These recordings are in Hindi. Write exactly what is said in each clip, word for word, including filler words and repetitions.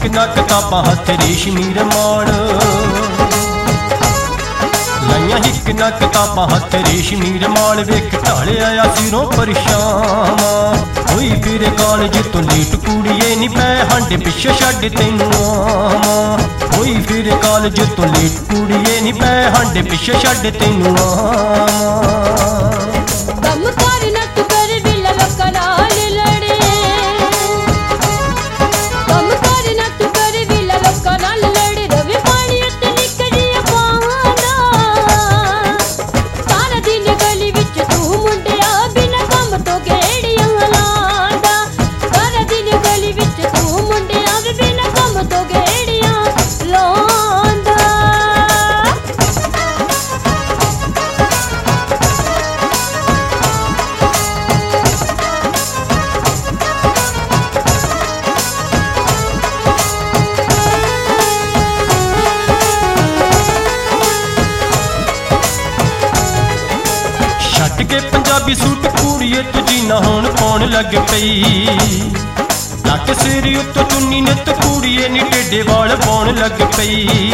हिक ना किताबां हथ रेशमी रमाण, लाइया हिक ना किताबां हथ रेशमी रमाण। वेख ढाले आया सिरों परछावां, होई फिर कॉलेज तो लेट कुड़िए नी पै हांडे पिछे छड्ड तैनूं आवां। होई फिर कॉलेज तो लेट कुड़िए नी पै हांडे पिछे छड्ड तैनूं आवां। कम कर ना तू कर विला लोकां नाल लड़े, कम कर ना तू कर विला लोकां नाल लड़े। रवे पानी उत्ते निकलिया पांदा, सारा दिन गली विच तू मुंडिया बिना कम तो गेड़ियां लांदा। सारा दिन गली विच तू मुंडिया बिना कम तो गेड़ियां लांदा। छड्ड के पंजाबी सूट कुड़िए तू जीना हुण पाउण लग पई। लक सिर उत्तों चुन्नी नित कुड़िए नी टेढ़े वाल पाउण लग पई।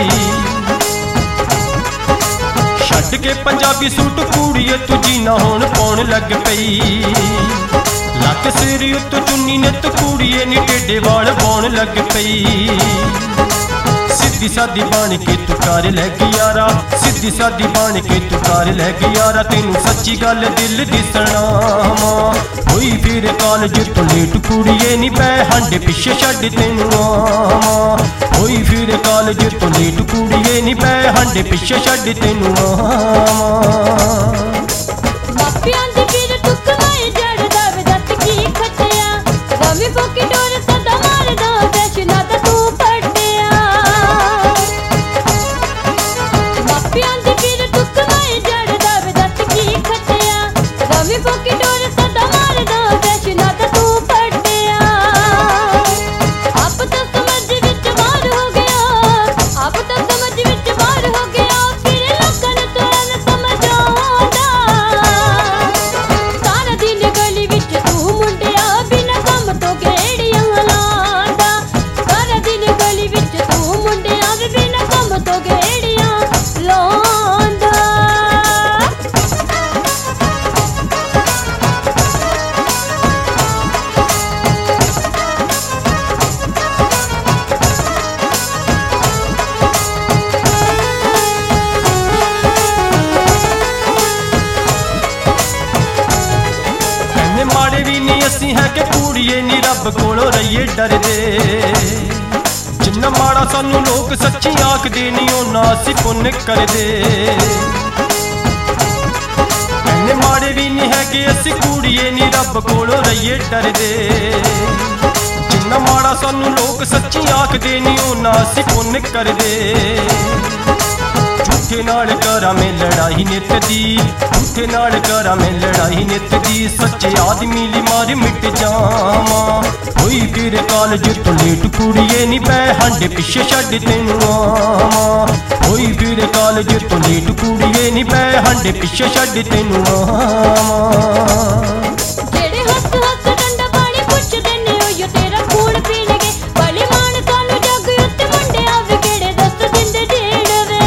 छड्ड के पंजाबी सूट कुड़िए तू जीना हुण पाउण लग पई। लक सिर उत्तों चुन्नी नित कुड़िए नी टेढ़े वाल पाउण लग पई। सीधी सादी बन के तू कर लै यारा, सीधी सादी बन के तू कर लै यारा। तेनू सच्ची गल दिल दी सणावां, होई फिर कॉलेज तो लेट कुड़िए नी पै हांडे पिछे छड्ड तैनूं आवां। होई फिर कॉलेज तो लेट कुड़िए नी पै हांडे पिछे छड्ड तैनूं आवां। मापियां दी फिर तू कमाई जड़दा वे दत की खटिया, रवी फोकी डोर सदा मारदा फैशना दा तू पट्टिया। मापियां दी फिर तू कमाई जड़दा वे दत की खटिया, रवी फोकी डोर सदा मारदा फैशना दा तू पट्टिया। आप तो समझ विच बाहर हो गया, आप तो समझ विच बाहर हो गया। फिर लोकां ने तो न समझ आउंदा, सारा दिन गली विच तू मुंडिया बिना कम तो गेड़ियां लांदा। सारा दिन गली विच तू मुंडिया बिना कम तो गेड़ियां लांदा। कहने माड़े भी नहीं असी है कि कुड़िए नी रब कोलों रहिए डरदे। जिन्ना माड़ा सानू लोग सच्ची आखदे नी ओना असी पुन्न करदे। कहने माड़े भी नहीं है कि असी कुड़िए नी रब कोलों रहिए डरदे। जिन्ना माड़ा सानू लोग सच्ची आखदे नी ओना असी पुन्न करदे। झूठे नाल करा मैं लड़ाई नित दी, झूठे नाल करा मैं लड़ाई नित दी। सच्चे आदमी ली मार मिट जावां, होई फिर कॉलेज तो लेट कुड़िए नी पै हांडे पिछे छड्ड तैनूं आवां। होई फिर कॉलेज तो लेट कुड़िए नी पै हांडे पिछे छड्ड तैनूं आवां। जेड़े हस हस डंडा पानी पुछदे ने ओयो तेरा खून पीणगे। भले मान सानू जग उत्ते मुंडिया वे केड़े दस दिंदे ढेड़ वे।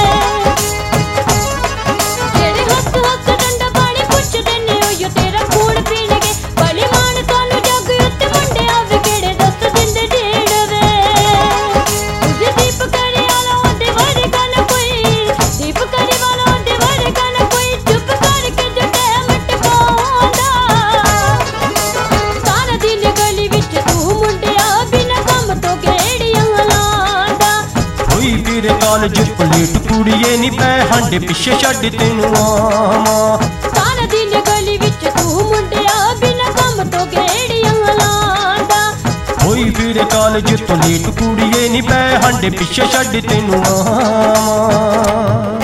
जेड़े हस हस डंडा पानी पुछदे ने ओयो तेरा खून पीणगे। भले मान सानू जग उत्ते मुंडिया वे केड़े दस दिंदे ढेड़ वे। तुझे दीप करे वाला ओंदे वर्गा ना कोई, दीप करे वाला ओंदे वर्गा ना कोई। चुप करके जो टैम टपाउंदा, सारा दिन गली विच तू मुंडिया बिना कम तो गेड़ियां लांदा। होई फिर कॉलेज तो लेट कुड़िए नी पै हांडे पिछे छड्ड तैनूं आवां। सारा दिन गली विच तू मुंडिया बिना कम तो गेड़ियां लांदा। होई फिर कॉलेज तो लेट कुड़िए नी पै हांडे पिछे छड्ड तैनूं आवां।